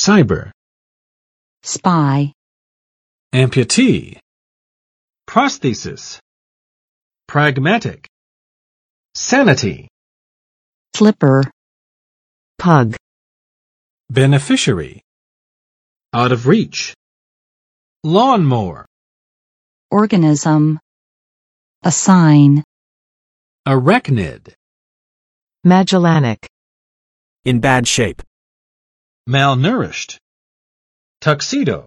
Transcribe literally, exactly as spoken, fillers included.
cyber, spy, amputee, prosthesis, pragmatic, sanity, slipper, pug, beneficiary, out of reach, lawnmower, organism, assign, arachnid, Magellanic, In bad shape. malnourished, tuxedo.